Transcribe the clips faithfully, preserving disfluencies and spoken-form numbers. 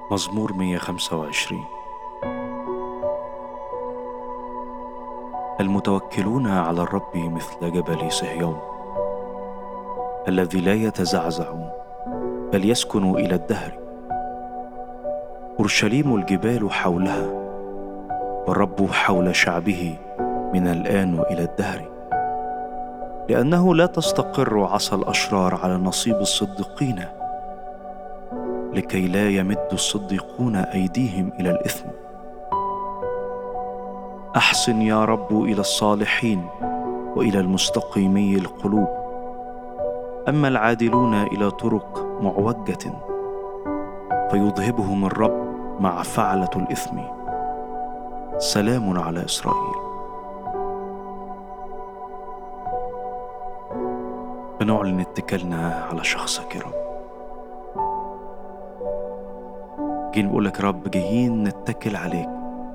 مزمور مئة وخمسة وعشرين. المتوكلون على الرب مثل جبل صهيون الذي لا يتزعزع بل يسكن إلى الدهر. أورشليم الجبال حولها والرب حول شعبه من الآن إلى الدهر. لأنه لا تستقر عصا الأشرار على نصيب الصديقين، لكي لا يمد الصديقون أيديهم إلى الإثم. أحسن يا رب إلى الصالحين وإلى المستقيمي القلوب، أما العادلون إلى طرق معوجة فيذهبهم الرب مع فعلة الإثم. سلام على إسرائيل. بنعلن اتكالنا على شخصك يا رب. جايين نقول لك رب، جايين نتكل عليك.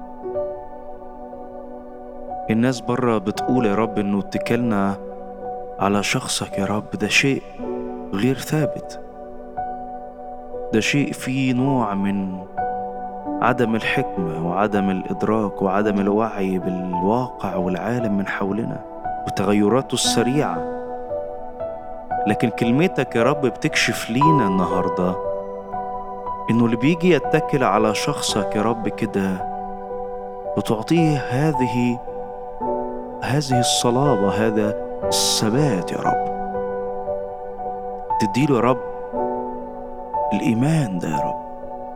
الناس بره بتقول يا رب انه اتكالنا على شخصك يا رب ده شيء غير ثابت، ده شيء فيه نوع من عدم الحكمة وعدم الإدراك وعدم الوعي بالواقع والعالم من حولنا وتغيراته السريعة. لكن كلمتك يا رب بتكشف لينا النهاردة إنه اللي بيجي يتكل على شخصك يا رب كده بتعطيه هذه هذه الصلابة، هذا الثبات يا رب. تديله يا رب الإيمان ده يا رب.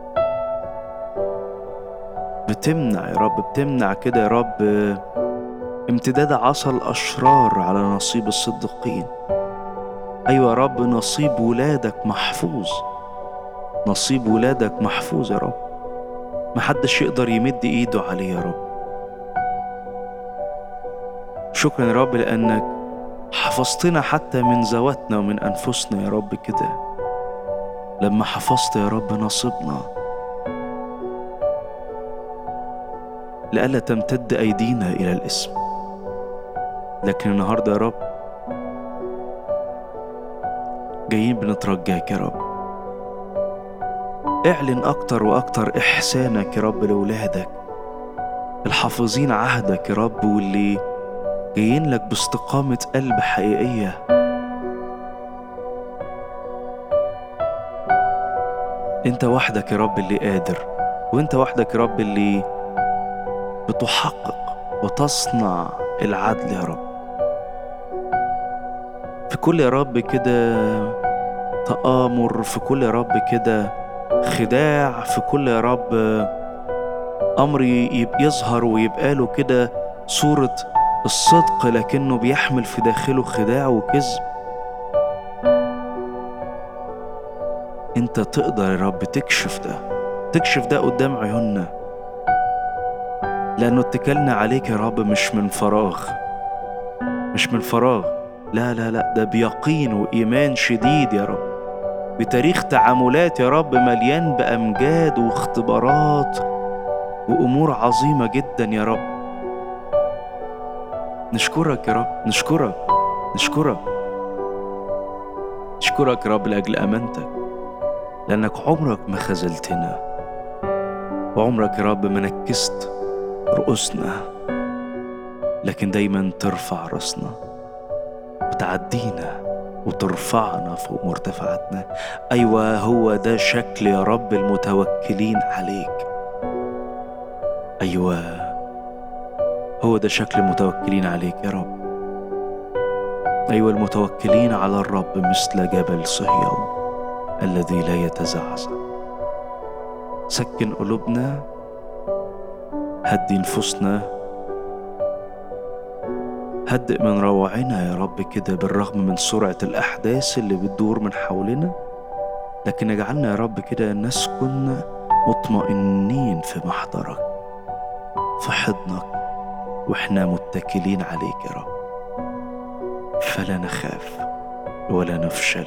بتمنع يا رب، بتمنع كده يا رب امتداد عصا الأشرار على نصيب الصديقين. أيوة يا رب، نصيب ولادك محفوظ، نصيب ولادك محفوظ يا رب. محدش يقدر يمد إيده عليه يا رب. شكرا يا رب لأنك حفظتنا حتى من ذواتنا ومن أنفسنا يا رب كده، لما حفظت يا رب نصيبنا لألا تمتد أيدينا إلى الإثم. لكن النهاردة يا رب جايين بنترجاك يا رب، اعلن أكتر وأكتر إحسانك يا رب لأولادك الحافظين عهدك يا رب، واللي جايين لك باستقامة قلب حقيقية. انت وحدك يا رب اللي قادر، وانت وحدك يا رب اللي بتحقق وتصنع العدل يا رب. في كل يا رب كده تآمر، في كل يا رب كده خداع، في كل يا رب أمر يظهر ويبقى له كده صورة الصدق لكنه بيحمل في داخله خداع وكذب. انت تقدر يا رب تكشف ده، تكشف ده قدام عيوننا، لأنه اتكلنا عليك يا رب مش من فراغ، مش من فراغ، لا لا لا، ده بيقين وإيمان شديد يا رب، بتاريخ تعاملات يا رب مليان بأمجاد واختبارات وأمور عظيمة جدا يا رب. نشكرك يا رب، نشكرك نشكرك نشكرك يا رب لأجل أمانتك، لأنك عمرك ما خذلتنا، وعمرك يا رب ما نكست رؤوسنا، لكن دايما ترفع رأسنا وتعدينا وترفعنا فوق مرتفعاتنا. أيوة، هو ده شكل يا رب المتوكلين عليك. أيوة، هو ده شكل المتوكلين عليك يا رب. أيوة، المتوكلين على الرب مثل جبل صهيون الذي لا يتزعزع. سكن قلوبنا، هدي نفوسنا، هدئ من روعنا يا رب كده بالرغم من سرعة الأحداث اللي بتدور من حولنا، لكن اجعلنا يا رب كده نسكن مطمئنين في محضرك، في حضنك، وإحنا متكلين عليك يا رب. فلا نخاف ولا نفشل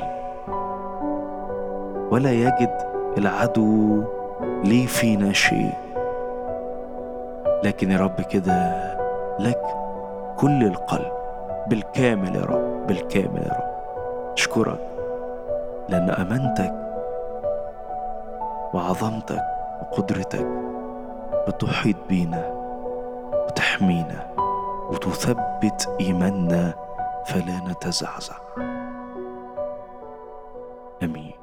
ولا يجد العدو لي فينا شيء، لكن يا رب كده لك كل القلب بالكامل يا رب، بالكامل يا رب. أشكرك لأن أمانتك وعظمتك وقدرتك بتحيط بينا وتحمينا وتثبت إيماننا فلا نتزعزع. آمين.